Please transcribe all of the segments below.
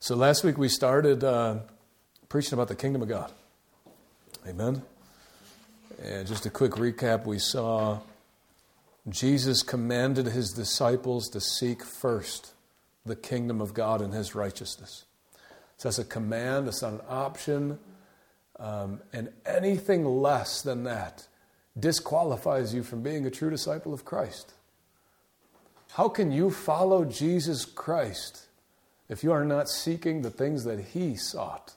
So last week we started preaching about the kingdom of God. Amen. And just a quick recap, we saw Jesus commanded his disciples to seek first the kingdom of God and his righteousness. So that's a command, it's not an option. And anything less than that disqualifies you from being a true disciple of Christ. How can you follow Jesus Christ if you are not seeking the things that he sought?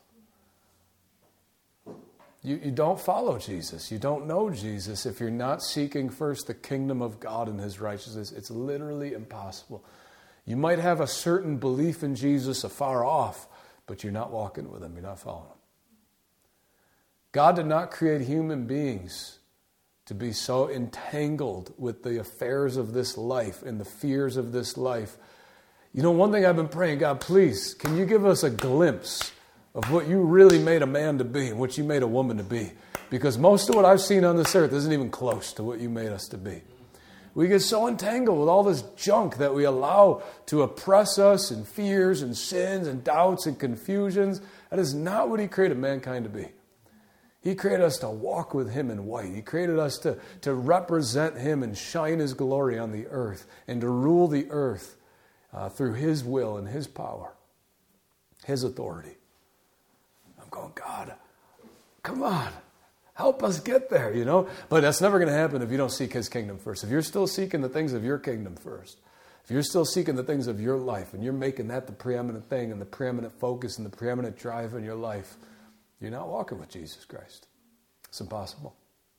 You don't follow Jesus. You don't know Jesus if you're not seeking first the kingdom of God and his righteousness. It's literally impossible. You might have a certain belief in Jesus afar off, but you're not walking with him. You're not following him. God did not create human beings to be so entangled with the affairs of this life and the fears of this life. You know, one thing I've been praying, God, please, can you give us a glimpse of what you really made a man to be and what you made a woman to be? Because most of what I've seen on this earth isn't even close to what you made us to be. We get so entangled with all this junk that we allow to oppress us in fears and sins and doubts and confusions. That is not what he created mankind to be. He created us to walk with him in white. He created us to represent him and shine his glory on the earth and to rule the earth through his will and his power, his authority. I'm going, God, come on, help us get there, you know. But that's never going to happen if you don't seek his kingdom first. If you're still seeking the things of your kingdom first, if you're still seeking the things of your life and you're making that the preeminent thing and the preeminent focus and the preeminent drive in your life, you're not walking with Jesus Christ. It's impossible.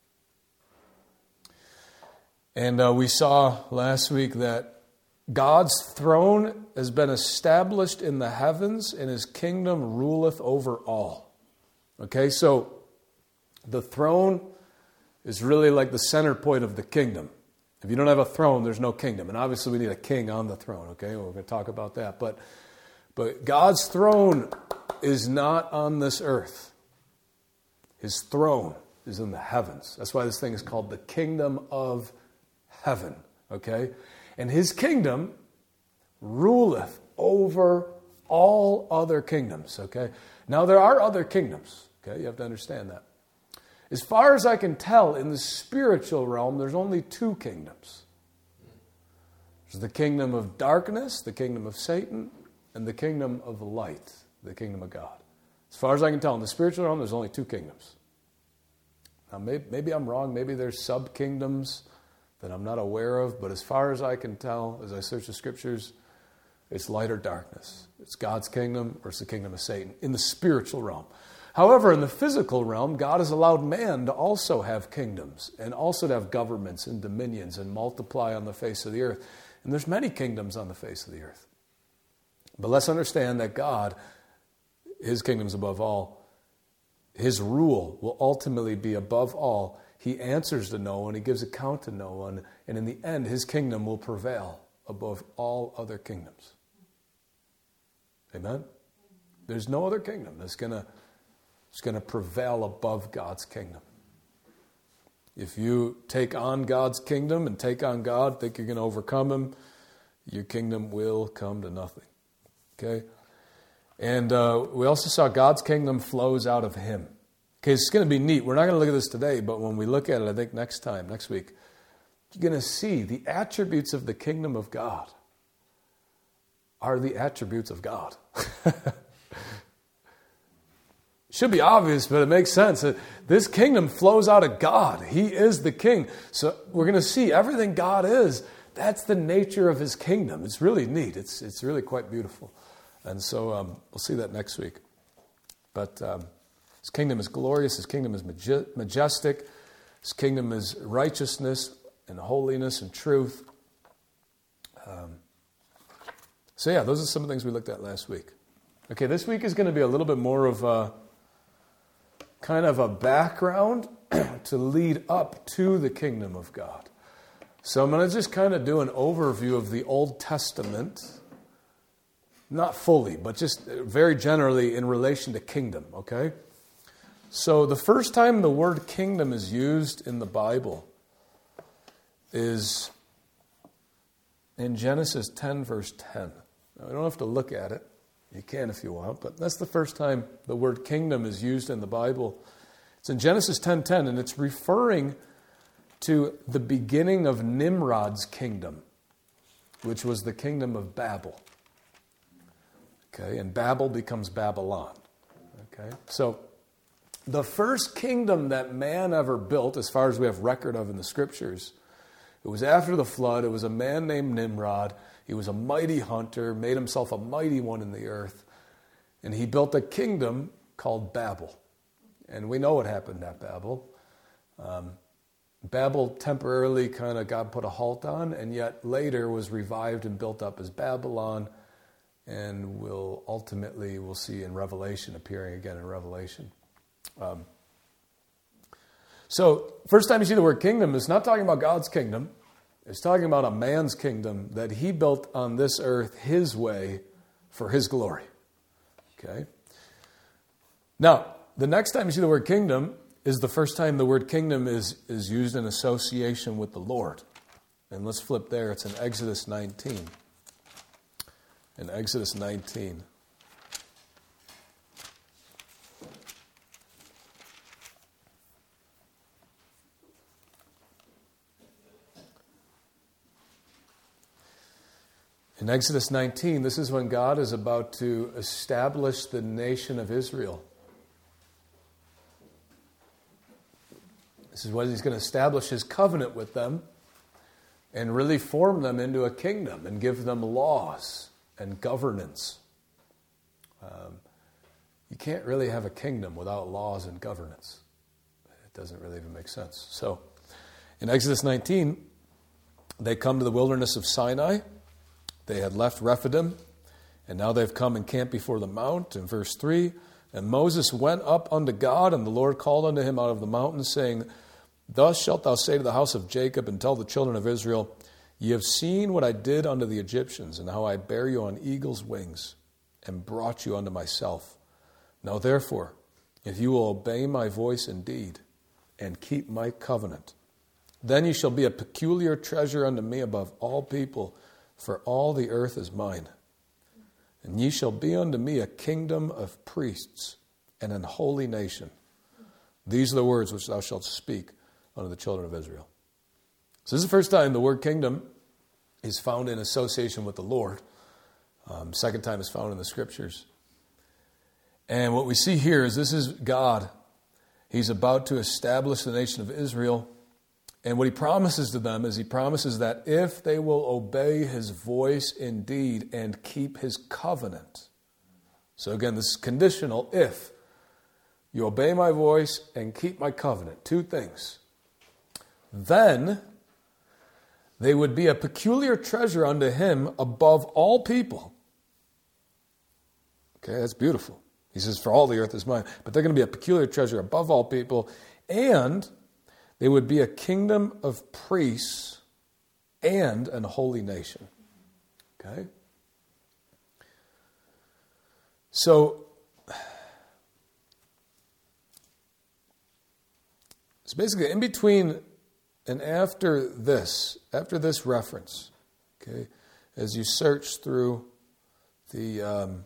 And we saw last week that God's throne has been established in the heavens, and his kingdom ruleth over all. Okay, so the throne is really like the center point of the kingdom. If you don't have a throne, there's no kingdom. And obviously we need a king on the throne, okay? We're going to talk about that. But God's throne is not on this earth. His throne is in the heavens. That's why this thing is called the kingdom of heaven, okay? And his kingdom ruleth over all other kingdoms, okay? Now, there are other kingdoms, okay? You have to understand that. As far as I can tell, in the spiritual realm, there's only two kingdoms. There's the kingdom of darkness, the kingdom of Satan, and the kingdom of light, the kingdom of God. As far as I can tell, in the spiritual realm, there's only two kingdoms. Now, maybe I'm wrong. Maybe there's sub-kingdoms that I'm not aware of, but as far as I can tell, as I search the scriptures, it's light or darkness. It's God's kingdom or it's the kingdom of Satan in the spiritual realm. However, in the physical realm, God has allowed man to also have kingdoms and also to have governments and dominions and multiply on the face of the earth. And there's many kingdoms on the face of the earth. But let's understand that God, his kingdom's above all. His rule will ultimately be above all. He answers to no one. He gives account to no one. And in the end, his kingdom will prevail above all other kingdoms. Amen? There's no other kingdom that's going to prevail above God's kingdom. If you take on God's kingdom and take on God, think you're going to overcome him, your kingdom will come to nothing. Okay? And we also saw God's kingdom flows out of him. Okay, it's going to be neat. We're not going to look at this today, but when we look at it, I think next week, you're going to see the attributes of the kingdom of God are the attributes of God. Should be obvious, but it makes sense. This kingdom flows out of God. He is the king. So we're going to see everything God is. That's the nature of his kingdom. It's really neat. It's really quite beautiful. And so we'll see that next week. But his kingdom is glorious. His kingdom is majestic. His kingdom is righteousness and holiness and truth. So yeah, those are some of the things we looked at last week. Okay, this week is going to be a little bit more of a kind of a background to lead up to the kingdom of God. So I'm going to just kind of do an overview of the Old Testament. Not fully, but just very generally in relation to kingdom, okay? So the first time the word kingdom is used in the Bible is in Genesis 10, verse 10. Now, we don't have to look at it, You can if you want, but that's the first time the word kingdom is used in the Bible. It's in Genesis 10:10, and it's referring to the beginning of Nimrod's kingdom, which was the kingdom of Babel. Okay, and Babel becomes Babylon. Okay, so the first kingdom that man ever built, as far as we have record of in the scriptures, it was after the flood. It was a man named Nimrod. He was a mighty hunter, made himself a mighty one in the earth, and he built a kingdom called Babel. And we know what happened at Babel. Babel temporarily kind of God put a halt on, and yet later was revived and built up as Babylon, and we'll see in Revelation, appearing again in Revelation. So, first time you see the word kingdom, it's not talking about God's kingdom. It's talking about a man's kingdom that he built on this earth his way for his glory. Okay? Now, the next time you see the word kingdom is the first time the word kingdom is used in association with the Lord. And let's flip there. It's in Exodus 19. In Exodus 19. In Exodus 19, this is when God is about to establish the nation of Israel. This is when he's going to establish his covenant with them and really form them into a kingdom and give them laws and governance. You can't really have a kingdom without laws and governance. It doesn't really even make sense. So, in Exodus 19, they come to the wilderness of Sinai. They had left Rephidim, and now they've come and camped before the mount. In verse 3, and Moses went up unto God, and the Lord called unto him out of the mountain, saying, Thus shalt thou say to the house of Jacob, and tell the children of Israel, Ye have seen what I did unto the Egyptians, and how I bare you on eagle's wings, and brought you unto myself. Now therefore, if you will obey my voice indeed, and keep my covenant, then ye shall be a peculiar treasure unto me above all people, for all the earth is mine. And ye shall be unto me a kingdom of priests, and an holy nation. These are the words which thou shalt speak unto the children of Israel. So this is the first time the word kingdom is found in association with the Lord. Second time it's found in the scriptures. And what we see here is this is God. He's about to establish the nation of Israel. And what he promises to them is he promises that if they will obey his voice indeed and keep his covenant. So again, this is conditional. If you obey my voice and keep my covenant, two things, then they would be a peculiar treasure unto him above all people. Okay, that's beautiful. He says, for all the earth is mine. But they're going to be a peculiar treasure above all people. And they would be a kingdom of priests and an holy nation. Okay? So basically in between and after this reference, okay, as you search through the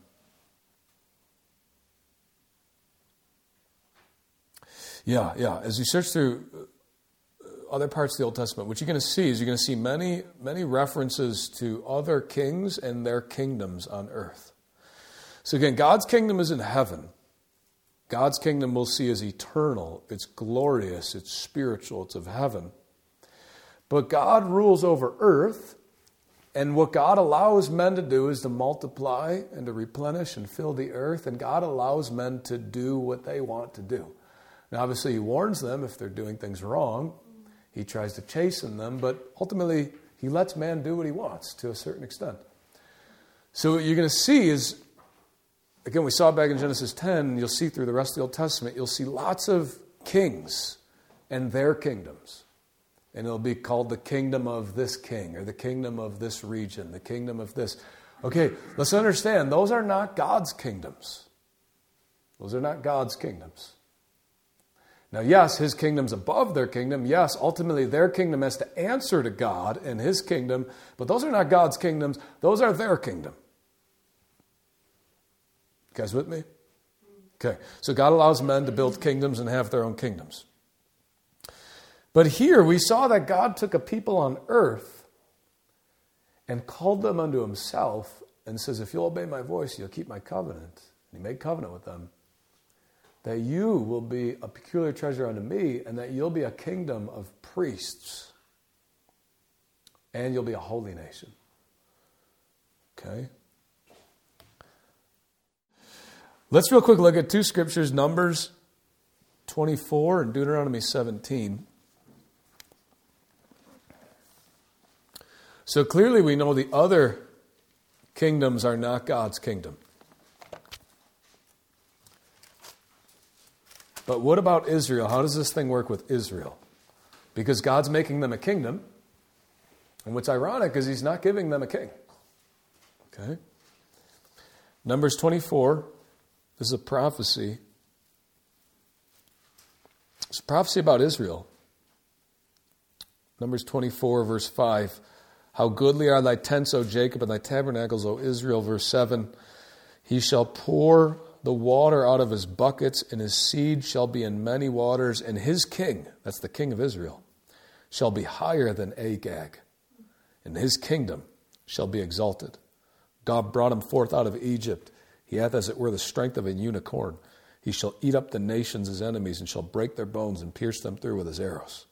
as you search through other parts of the Old Testament, what you're going to see is you're going to see many, many references to other kings and their kingdoms on earth. So again, God's kingdom is in heaven. God's kingdom we'll see is eternal. It's glorious. It's spiritual. It's of heaven. But God rules over earth, and what God allows men to do is to multiply and to replenish and fill the earth, and God allows men to do what they want to do. Now, obviously, he warns them if they're doing things wrong. He tries to chasten them, but ultimately, he lets man do what he wants to a certain extent. So what you're going to see is, again, we saw it back in Genesis 10, and you'll see through the rest of the Old Testament, you'll see lots of kings and their kingdoms. And it'll be called the kingdom of this king, or the kingdom of this region, the kingdom of this. Okay, let's understand, those are not God's kingdoms. Those are not God's kingdoms. Now, yes, his kingdom's above their kingdom. Yes, ultimately their kingdom has to answer to God and his kingdom. But those are not God's kingdoms. Those are their kingdom. You guys with me? Okay. So God allows men to build kingdoms and have their own kingdoms. But here we saw that God took a people on earth and called them unto himself and says, if you'll obey my voice, you'll keep my covenant. And he made covenant with them. That you will be a peculiar treasure unto me, and that you'll be a kingdom of priests. And you'll be a holy nation. Okay? Let's real quick look at two scriptures, Numbers 24 and Deuteronomy 17. So clearly we know the other kingdoms are not God's kingdom. But what about Israel? How does this thing work with Israel? Because God's making them a kingdom. And what's ironic is he's not giving them a king. Okay? Numbers 24. This is a prophecy. It's a prophecy about Israel. Numbers 24, verse 5. How goodly are thy tents, O Jacob, and thy tabernacles, O Israel. Verse 7. He shall pour the water out of his buckets, and his seed shall be in many waters, and his king, that's the king of Israel, shall be higher than Agag, and his kingdom shall be exalted. God brought him forth out of Egypt. He hath as it were the strength of a unicorn. He shall eat up the nations his enemies, and shall break their bones and pierce them through with his arrows.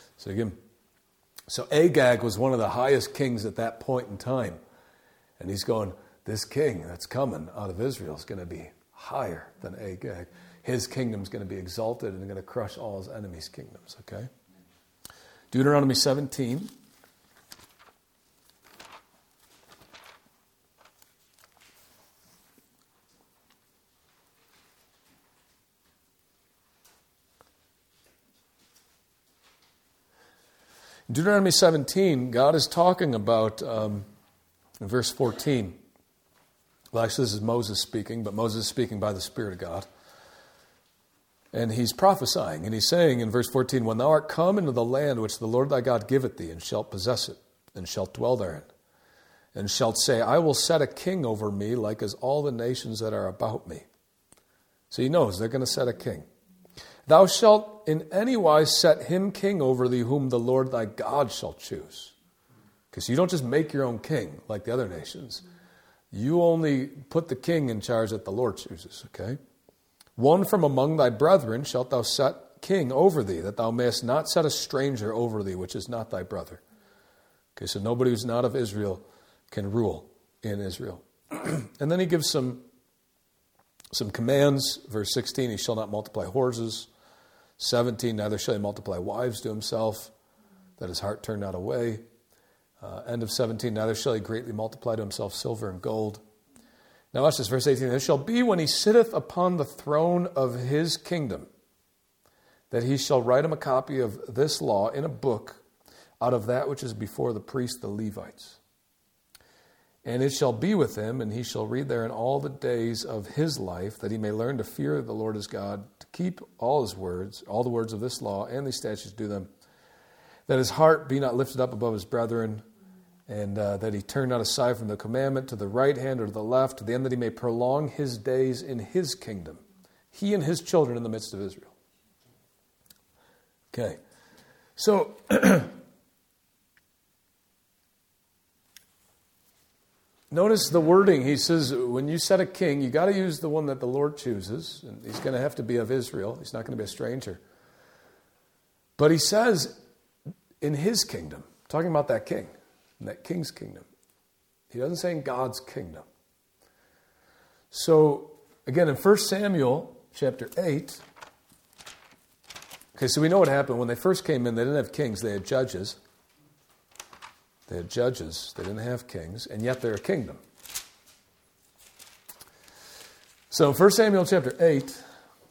So Agag was one of the highest kings at that point in time. And he's going, this king that's coming out of Israel is going to be higher than Agag. His kingdom's going to be exalted and going to crush all his enemies' kingdoms. Okay? Deuteronomy 17. In Deuteronomy 17, God is talking about, in verse 14, well, actually, this is Moses speaking, but Moses is speaking by the Spirit of God. And he's prophesying, and he's saying in verse 14, when thou art come into the land which the Lord thy God giveth thee, and shalt possess it, and shalt dwell therein, and shalt say, I will set a king over me, like as all the nations that are about me. So he knows they're going to set a king. Thou shalt in any wise set him king over thee, whom the Lord thy God shall choose. Because you don't just make your own king like the other nations. You only put the king in charge that the Lord chooses, okay? One from among thy brethren shalt thou set king over thee, that thou mayest not set a stranger over thee, which is not thy brother. Okay, so nobody who's not of Israel can rule in Israel. And then he gives some commands. Verse 16, he shall not multiply horses. 17, neither shall he multiply wives to himself, that his heart turn not away. End of 17, neither shall he greatly multiply to himself silver and gold. Now watch this, verse 18. It shall be when he sitteth upon the throne of his kingdom, that he shall write him a copy of this law in a book out of that which is before the priests, the Levites. And it shall be with him, and he shall read therein all the days of his life, that he may learn to fear the Lord his God, to keep all his words, all the words of this law, and these statutes, do them, that his heart be not lifted up above his brethren, and that he turn not aside from the commandment to the right hand or to the left, to the end that he may prolong his days in his kingdom, he and his children in the midst of Israel. Okay, so notice the wording. He says, when you set a king, you got to use the one that the Lord chooses, and he's going to have to be of Israel. He's not going to be a stranger. But he says, in his kingdom, talking about that king, in that king's kingdom. He doesn't say in God's kingdom. So, again, in 1 Samuel chapter 8, okay, so we know what happened. When they first came in, they didn't have kings, they had judges. They had judges, they didn't have kings, and yet they're a kingdom. So, 1 Samuel chapter 8,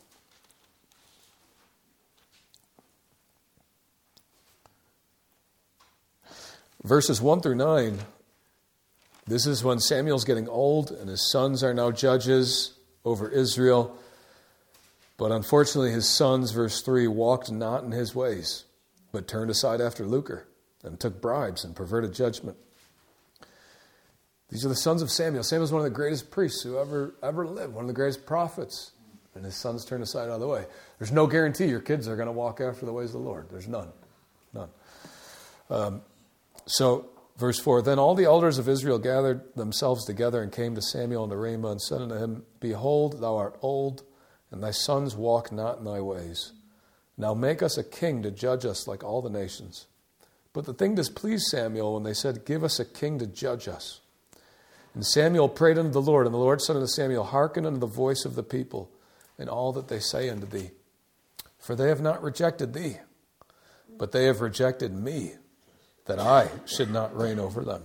verses 1 through 9, this is when Samuel's getting old and his sons are now judges over Israel. But unfortunately his sons, verse 3, walked not in his ways, but turned aside after lucre and took bribes and perverted judgment. These are the sons of Samuel. Samuel's one of the greatest priests who ever lived, one of the greatest prophets. And his sons turned aside out of the way. There's no guarantee your kids are going to walk after the ways of the Lord. There's none. None. So, verse 4, then all the elders of Israel gathered themselves together and came to Samuel and to Ramah and said unto him, Behold, thou art old, and thy sons walk not in thy ways. Now make us a king to judge us like all the nations. But the thing displeased Samuel when they said, Give us a king to judge us. And Samuel prayed unto the Lord, and the Lord said unto Samuel, Hearken unto the voice of the people, and all that they say unto thee. For they have not rejected thee, but they have rejected me, that I should not reign over them.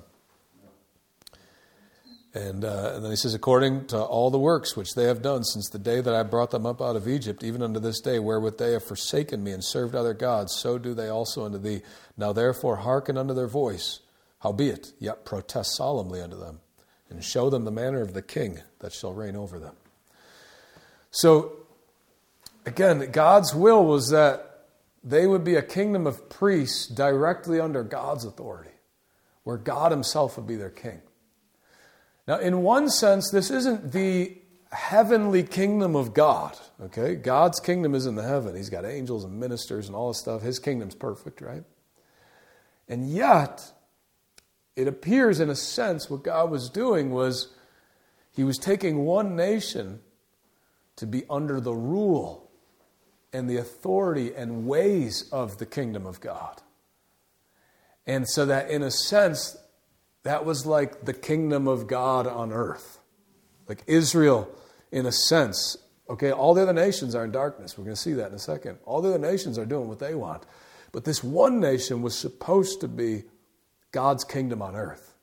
And then he says, according to all the works which they have done since the day that I brought them up out of Egypt, even unto this day, wherewith they have forsaken me and served other gods, so do they also unto thee. Now therefore hearken unto their voice, howbeit, yet protest solemnly unto them, and show them the manner of the king that shall reign over them. So, again, God's will was that they would be a kingdom of priests directly under God's authority, where God himself would be their king. Now, in one sense, this isn't the heavenly kingdom of God, okay? God's kingdom is in the heaven. He's got angels and ministers and all this stuff. His kingdom's perfect, right? And yet, it appears in a sense what God was doing was he was taking one nation to be under the rule and the authority and ways of the kingdom of God. And so that in a sense, that was like the kingdom of God on earth. Like Israel, in a sense, okay, all the other nations are in darkness. We're going to see that in a second. All the other nations are doing what they want. But this one nation was supposed to be God's kingdom on earth.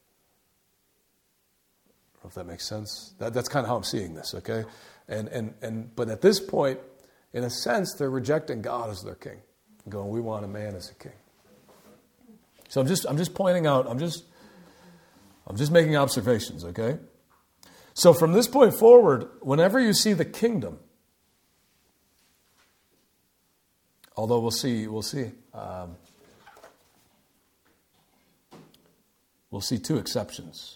I don't know if that makes sense. That's kind of how I'm seeing this, okay? But at this point, in a sense, they're rejecting God as their king. Going, we want a man as a king. So I'm just pointing out, I'm just making observations, okay? So from this point forward, whenever you see the kingdom, although we'll see two exceptions,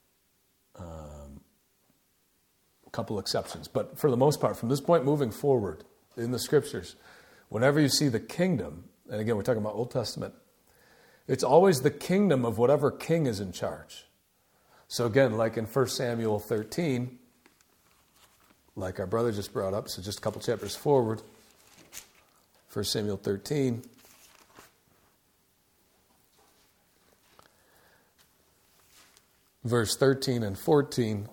a couple exceptions, but for the most part, from this point moving forward in the scriptures, whenever you see the kingdom, and again we're talking about Old Testament, it's always the kingdom of whatever king is in charge. So again, like in 1 Samuel 13, like our brother just brought up, so just a couple chapters forward, 1 Samuel 13, verse 13 and 14,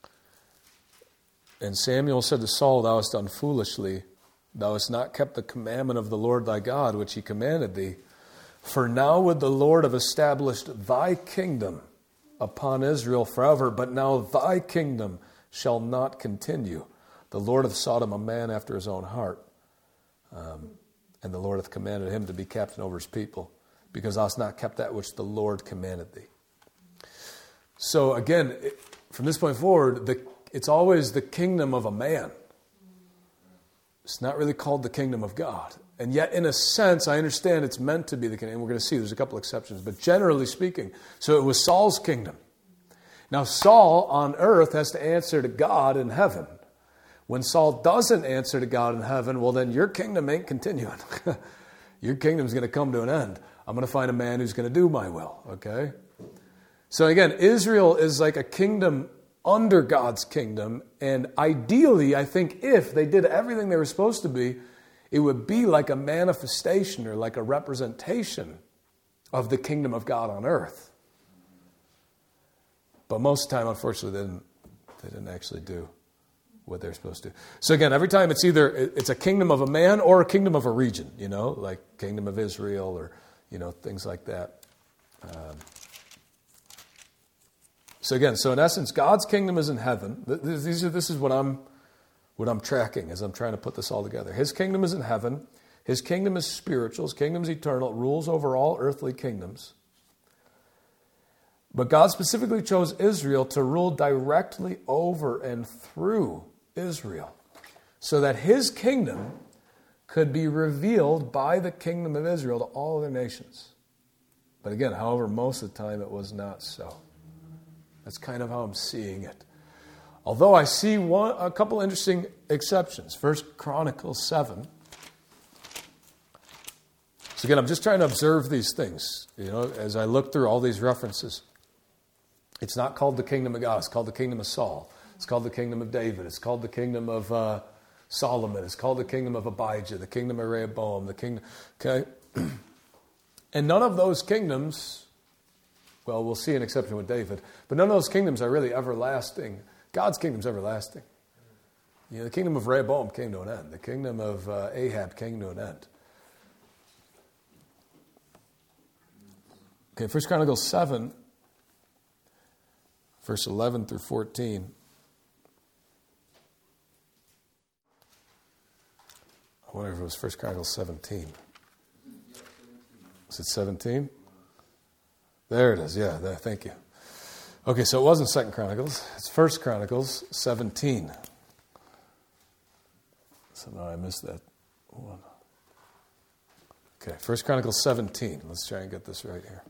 and Samuel said to Saul, Thou hast done foolishly, thou hast not kept the commandment of the Lord thy God, which he commanded thee. For now would the Lord have established thy kingdom upon Israel forever, but now thy kingdom shall not continue. The Lord hath sought him a man after his own heart, and the Lord hath commanded him to be captain over his people, because thou hast not kept that which the Lord commanded thee. So again, from this point forward, it's always the kingdom of a man. It's not really called the kingdom of God. And yet, in a sense, I understand it's meant to be the kingdom. And we're going to see there's a couple exceptions. But generally speaking, so it was Saul's kingdom. Now, Saul on earth has to answer to God in heaven. When Saul doesn't answer to God in heaven, well, then your kingdom ain't continuing. Your kingdom's going to come to an end. I'm going to find a man who's going to do my will, okay? So again, Israel is like a kingdom under God's kingdom. And ideally, I think if they did everything they were supposed to be, it would be like a manifestation or like a representation of the kingdom of God on earth. But most of the time, unfortunately, they didn't actually do what they're supposed to. So again, every time it's a kingdom of a man or a kingdom of a region, like kingdom of Israel or, things like that. So in essence, God's kingdom is in heaven. This is what I'm tracking as I'm trying to put this all together. His kingdom is in heaven. His kingdom is spiritual. His kingdom is eternal. It rules over all earthly kingdoms. But God specifically chose Israel to rule directly over and through Israel, so that his kingdom could be revealed by the kingdom of Israel to all other nations. But again, however, most of the time it was not so. That's kind of how I'm seeing it. Although I see a couple interesting exceptions. 1 Chronicles 7. So again, I'm just trying to observe these things, as I look through all these references. It's not called the kingdom of God. It's called the kingdom of Saul. It's called the kingdom of David. It's called the kingdom of Solomon. It's called the kingdom of Abijah, the kingdom of Rehoboam, the kingdom. Okay? And none of those kingdoms, well, we'll see an exception with David, but none of those kingdoms are really everlasting. God's kingdom's everlasting. The kingdom of Rehoboam came to an end. The kingdom of Ahab came to an end. Okay, 1 Chronicles 7, verse 11 through 14. I wonder if it was 1 Chronicles 17. Is it 17? There it is. Yeah, thank you. Okay, so it wasn't 2 Chronicles. It's 1 Chronicles 17. Somehow I missed that one. Okay, 1 Chronicles 17. Let's try and get this right here.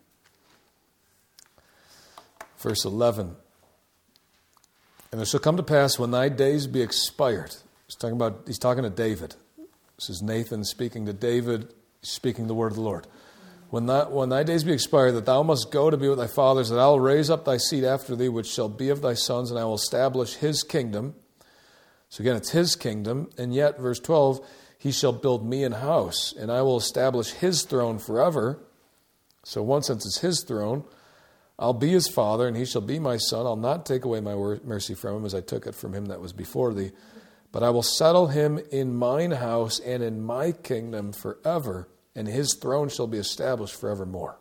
Verse 11. And it shall come to pass when thy days be expired. He's talking to David. This is Nathan speaking to David, speaking the word of the Lord. When thy days be expired, that thou must go to be with thy fathers, that I will raise up thy seed after thee, which shall be of thy sons, and I will establish his kingdom. So again, it's his kingdom. And yet, verse 12, he shall build me an house, and I will establish his throne forever. So in one sense, it's his throne. I'll be his father, and he shall be my son. I'll not take away my mercy from him, as I took it from him that was before thee. But I will settle him in mine house and in my kingdom forever, and his throne shall be established forevermore.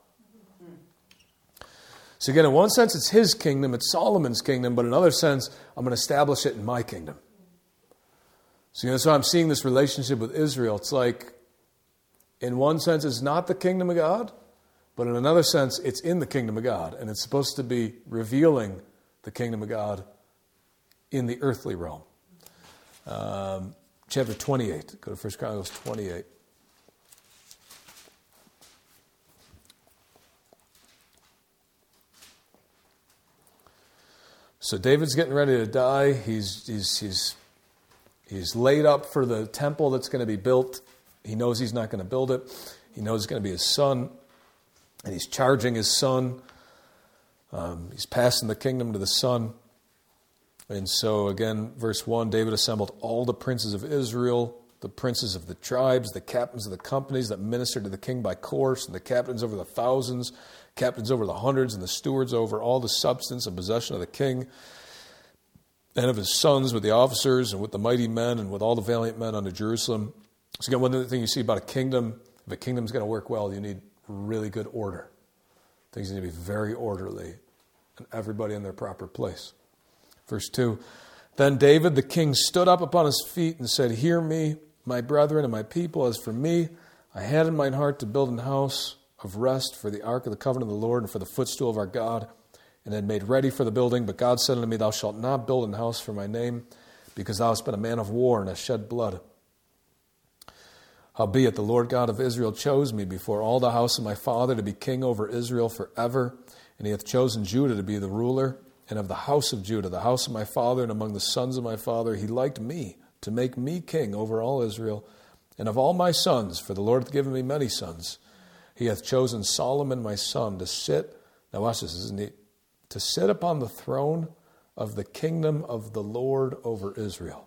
So again, in one sense, it's his kingdom, it's Solomon's kingdom, but in another sense, I'm going to establish it in my kingdom. So, so I'm seeing this relationship with Israel. It's like, in one sense, it's not the kingdom of God, but in another sense, it's in the kingdom of God, and it's supposed to be revealing the kingdom of God in the earthly realm. Chapter 28. Go to 1 Chronicles 28. So David's getting ready to die. He's laid up for the temple that's going to be built. He knows he's not going to build it. He knows it's going to be his son. And he's charging his son. He's passing the kingdom to the son. And so again, verse 1, David assembled all the princes of Israel, the princes of the tribes, the captains of the companies that ministered to the king by course, and the captains over the thousands, captains over the hundreds, and the stewards over all the substance and possession of the king, and of his sons with the officers and with the mighty men and with all the valiant men unto Jerusalem. So again, one of the things you see about a kingdom, if a kingdom's going to work well, you need really good order. Things need to be very orderly and everybody in their proper place. Verse 2, then David the king stood up upon his feet and said, hear me, my brethren and my people. As for me, I had in mine heart to build an house of rest for the ark of the covenant of the Lord and for the footstool of our God, and had made ready for the building. But God said unto me, thou shalt not build an house for my name, because thou hast been a man of war and hast shed blood. Howbeit the Lord God of Israel chose me before all the house of my father to be king over Israel forever, and he hath chosen Judah to be the ruler. And of the house of Judah, the house of my father, and among the sons of my father, he liked me to make me king over all Israel. And of all my sons, for the Lord hath given me many sons, he hath chosen Solomon my son to sit, now watch this, isn't he? To sit upon the throne of the kingdom of the Lord over Israel.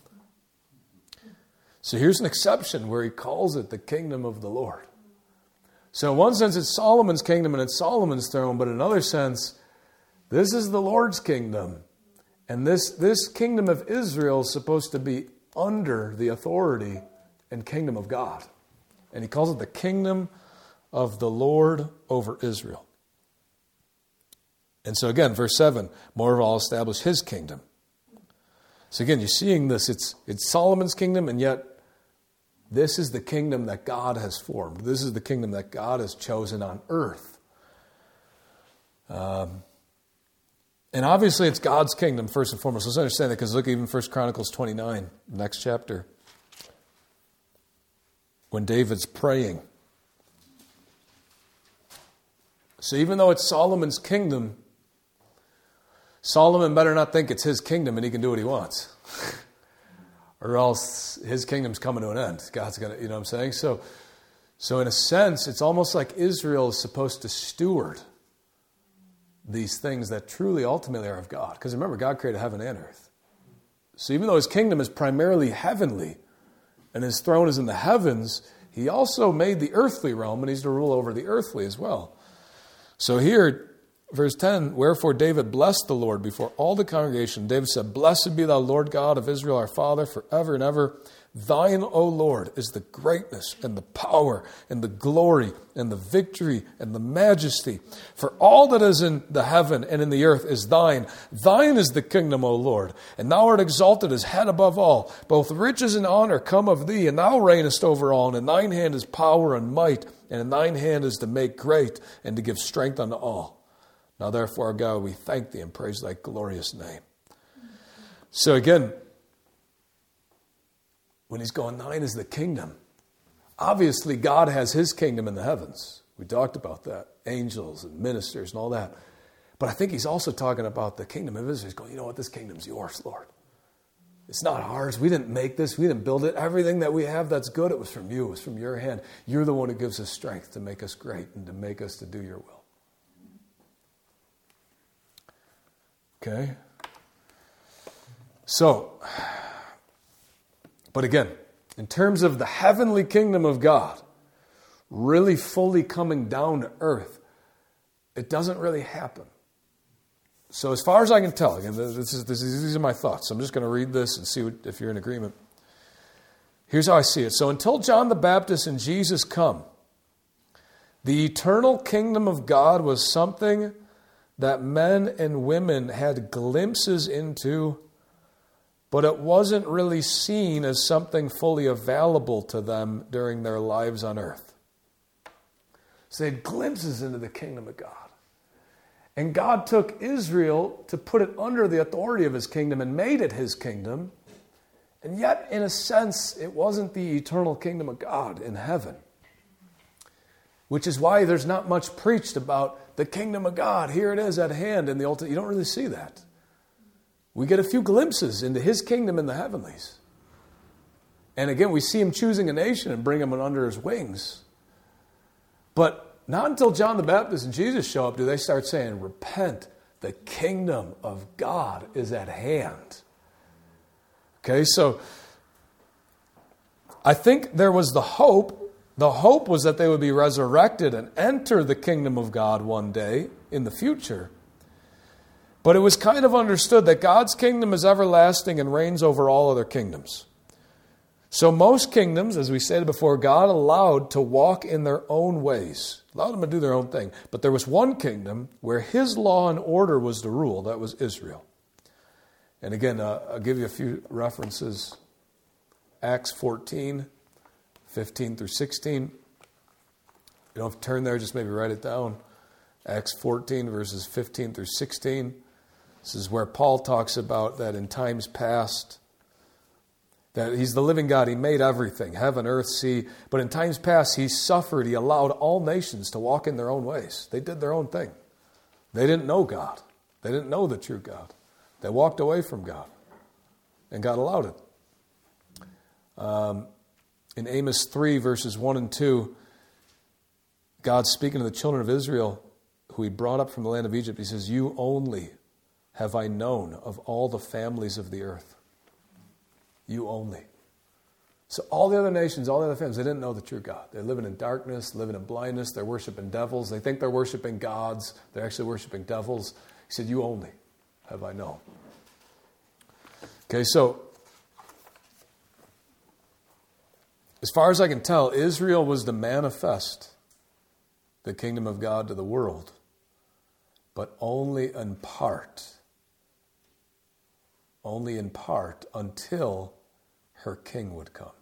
So here's an exception where he calls it the kingdom of the Lord. So in one sense, it's Solomon's kingdom and it's Solomon's throne, but in another sense, this is the Lord's kingdom. And this kingdom of Israel is supposed to be under the authority and kingdom of God. And he calls it the kingdom of the Lord over Israel. And so again, verse 7, moreover, I'll establish his kingdom. So again, you're seeing this. It's Solomon's kingdom, and yet this is the kingdom that God has formed. This is the kingdom that God has chosen on earth. And obviously it's God's kingdom first and foremost. Let's understand that, because look, even 1 Chronicles 29, next chapter, when David's praying. So even though it's Solomon's kingdom, Solomon better not think it's his kingdom and he can do what he wants. Or else his kingdom's coming to an end. God's going to, you know what I'm saying? So in a sense, it's almost like Israel is supposed to steward these things that truly ultimately are of God. Because remember, God created heaven and earth. So even though his kingdom is primarily heavenly and his throne is in the heavens, he also made the earthly realm and he's to rule over the earthly as well. So here, verse 10, wherefore David blessed the Lord before all the congregation. David said, blessed be thou, Lord God of Israel, our Father, forever and ever. Thine, O Lord, is the greatness and the power and the glory and the victory and the majesty. For all that is in the heaven and in the earth is thine. Thine is the kingdom, O Lord, and thou art exalted as head above all. Both riches and honor come of thee, and thou reignest over all. And in thine hand is power and might, and in thine hand is to make great and to give strength unto all. Now therefore, God, we thank thee and praise thy glorious name. So again, when he's going, thine is the kingdom. Obviously, God has his kingdom in the heavens. We talked about that. Angels and ministers and all that. But I think he's also talking about the kingdom of Israel. He's going, you know what? This kingdom's yours, Lord. It's not ours. We didn't make this. We didn't build it. Everything that we have that's good, it was from you. It was from your hand. You're the one who gives us strength to make us great and to make us to do your will. Okay? So, but again, in terms of the heavenly kingdom of God, really fully coming down to earth, it doesn't really happen. So as far as I can tell, again, these are my thoughts. So I'm just going to read this and see if you're in agreement. Here's how I see it. So until John the Baptist and Jesus come, the eternal kingdom of God was something that men and women had glimpses into, but it wasn't really seen as something fully available to them during their lives on earth. So they had glimpses into the kingdom of God. And God took Israel to put it under the authority of his kingdom and made it his kingdom. And yet, in a sense, it wasn't the eternal kingdom of God in heaven. Which is why there's not much preached about the kingdom of God. Here it is at hand in the Old Testament. You don't really see that. We get a few glimpses into his kingdom in the heavenlies. And again, we see him choosing a nation and bring them under his wings. But not until John the Baptist and Jesus show up do they start saying, repent, the kingdom of God is at hand. Okay, so I think there was the hope. The hope was that they would be resurrected and enter the kingdom of God one day in the future. But it was kind of understood that God's kingdom is everlasting and reigns over all other kingdoms. So most kingdoms, as we said before, God allowed to walk in their own ways. Allowed them to do their own thing. But there was one kingdom where his law and order was to rule. That was Israel. And again, I'll give you a few references. Acts 14, 15 through 16. You don't have to turn there, just maybe write it down. Acts 14, verses 15 through 16. This is where Paul talks about that in times past, that he's the living God. He made everything, heaven, earth, sea. But in times past, he suffered. He allowed all nations to walk in their own ways. They did their own thing. They didn't know God. They didn't know the true God. They walked away from God. And God allowed it. In Amos 3, verses 1 and 2, God's speaking to the children of Israel, who he brought up from the land of Egypt. He says, you only have I known of all the families of the earth. You only. So all the other nations, all the other families, they didn't know the true God. They're living in darkness, living in blindness. They're worshiping devils. They think they're worshiping gods. They're actually worshiping devils. He said, you only have I known. Okay, so as far as I can tell, Israel was to manifest the kingdom of God to the world, but only in part. Only in part until her king would come.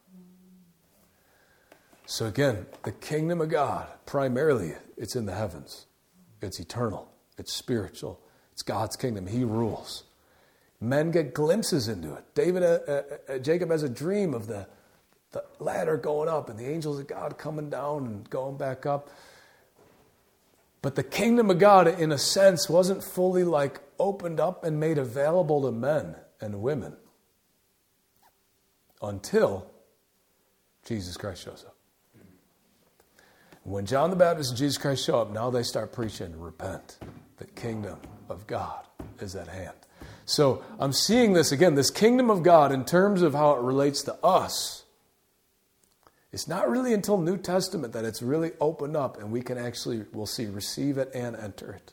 So again, the kingdom of God, primarily, it's in the heavens. It's eternal. It's spiritual. It's God's kingdom. He rules. Men get glimpses into it. Jacob has a dream of the ladder going up and the angels of God coming down and going back up. But the kingdom of God, in a sense, wasn't fully like opened up and made available to men and women until Jesus Christ shows up. When John the Baptist and Jesus Christ show up, now they start preaching, repent. The kingdom of God is at hand. So I'm seeing this again, this kingdom of God in terms of how it relates to us. It's not really until New Testament that it's really opened up and we can actually, we'll see, receive it and enter it.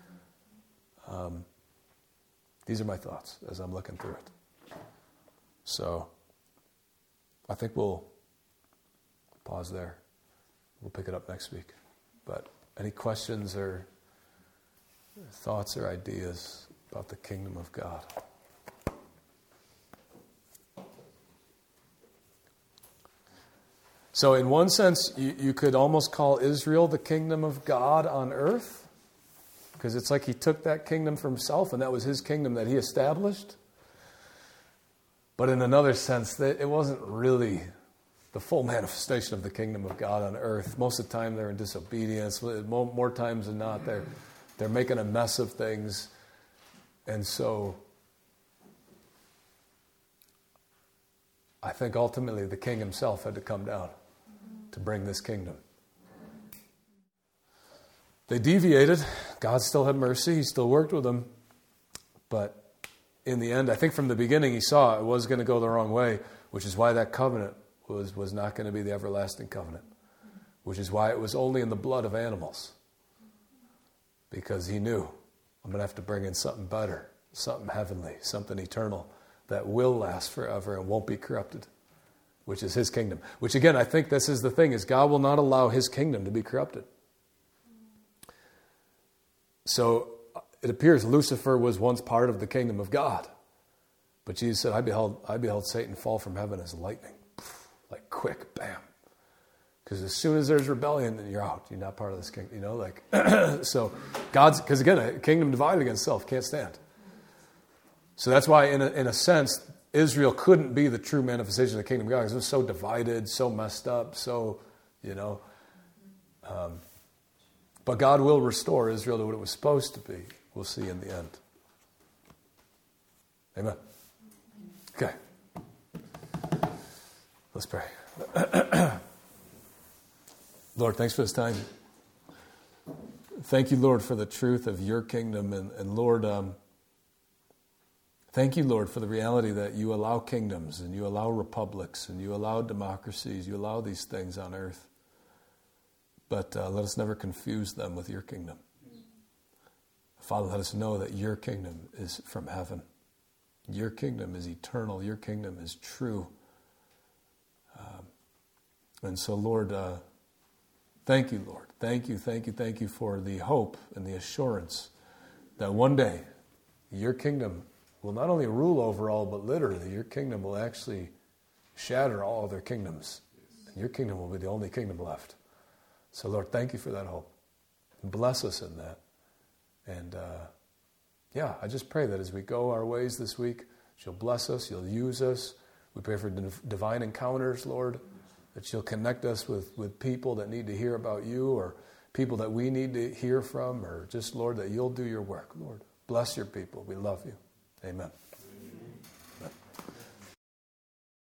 These are my thoughts as I'm looking through it. So I think we'll pause there. We'll pick it up next week. But any questions or thoughts or ideas about the kingdom of God? So in one sense, you could almost call Israel the kingdom of God on earth, because it's like he took that kingdom for himself, and that was his kingdom that he established. But in another sense, it wasn't really the full manifestation of the kingdom of God on earth. Most of the time they're in disobedience. More times than not, they're making a mess of things. And so I think ultimately the king himself had to come down to bring this kingdom. They deviated. God still had mercy. He still worked with them. But in the end, I think from the beginning he saw it was going to go the wrong way, which is why that covenant was not going to be the everlasting covenant, which is why it was only in the blood of animals. Because he knew, I'm going to have to bring in something better, something heavenly, something eternal that will last forever and won't be corrupted, which is his kingdom. Which again, I think this is the thing, is God will not allow his kingdom to be corrupted. So it appears Lucifer was once part of the kingdom of God. But Jesus said, I beheld Satan fall from heaven as lightning. Like quick, bam. Because as soon as there's rebellion, then you're out. You're not part of this kingdom. So God's, because again, a kingdom divided against itself can't stand. So that's why, in a sense, Israel couldn't be the true manifestation of the kingdom of God, because it was so divided, so messed up, but God will restore Israel to what it was supposed to be. We'll see in the end. Amen. Okay. Let's pray. Lord, thanks for this time. Thank you, Lord, for the truth of your kingdom. And Lord, thank you, Lord, for the reality that you allow kingdoms and you allow republics and you allow democracies. You allow these things on earth. But let us never confuse them with your kingdom. Father, let us know that your kingdom is from heaven. Your kingdom is eternal. Your kingdom is true. And so, Lord, thank you, Lord. Thank you for the hope and the assurance that one day your kingdom will not only rule over all, but literally your kingdom will actually shatter all other kingdoms. And your kingdom will be the only kingdom left. So, Lord, thank you for that hope. Bless us in that. And, I just pray that as we go our ways this week, you'll bless us, you'll use us. We pray for divine encounters, Lord, that you'll connect us with people that need to hear about you, or people that we need to hear from, or just, Lord, that you'll do your work, Lord. Bless your people. We love you. Amen.